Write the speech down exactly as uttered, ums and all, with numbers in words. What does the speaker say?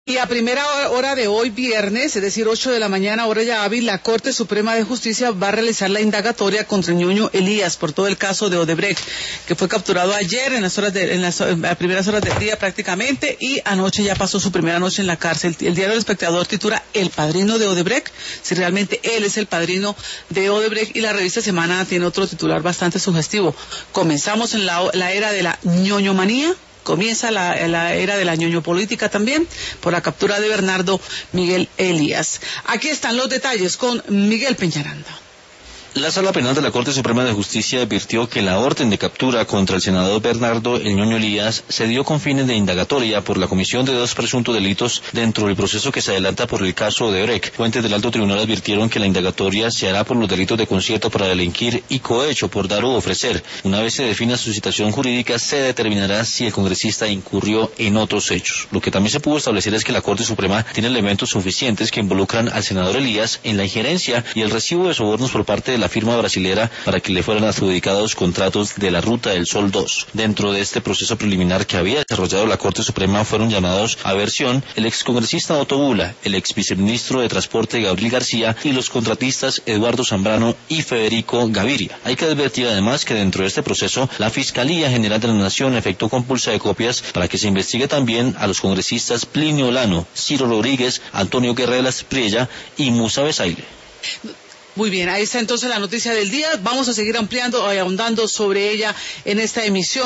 Y a primera hora de hoy viernes, es decir, ocho de la mañana, hora ya hábil, la Corte Suprema de Justicia va a realizar la indagatoria contra Ñoño Elías por todo el caso de Odebrecht, que fue capturado ayer en las horas de, en las, en las primeras horas del día prácticamente, y anoche ya pasó su primera noche en la cárcel. El diario El Espectador titula El padrino de Odebrecht, si realmente él es el padrino de Odebrecht, y la revista Semana tiene otro titular bastante sugestivo. Comenzamos en la, la era de la ñoñomanía. Comienza la, la era de la ñoñopolítica también por la captura de Bernardo Miguel Elías. Aquí están los detalles con Miguel Peñaranda. La Sala Penal de la Corte Suprema de Justicia advirtió que la orden de captura contra el senador Bernardo El Ñoño Elías se dio con fines de indagatoria por la comisión de dos presuntos delitos dentro del proceso que se adelanta por el caso Odebrecht. Fuentes del Alto Tribunal advirtieron que la indagatoria se hará por los delitos de concierto para delinquir y cohecho por dar o ofrecer. Una vez se defina su situación jurídica, se determinará si el congresista incurrió en otros hechos. Lo que también se pudo establecer es que la Corte Suprema tiene elementos suficientes que involucran al senador Elías en la injerencia y el recibo de sobornos por parte de la firma brasilera para que le fueran adjudicados contratos de la Ruta del Sol dos. Dentro de este proceso preliminar que había desarrollado la Corte Suprema fueron llamados a versión el excongresista Otto Bula, el ex viceministro de Transporte Gabriel García y los contratistas Eduardo Zambrano y Federico Gaviria. Hay que advertir además que dentro de este proceso la Fiscalía General de la Nación efectuó compulsa de copias para que se investigue también a los congresistas Plinio Olano, Ciro Rodríguez, Antonio Guerreras Priella y Musa Besaile. Muy bien, ahí está entonces la noticia del día. Vamos a seguir ampliando y ahondando sobre ella en esta emisión.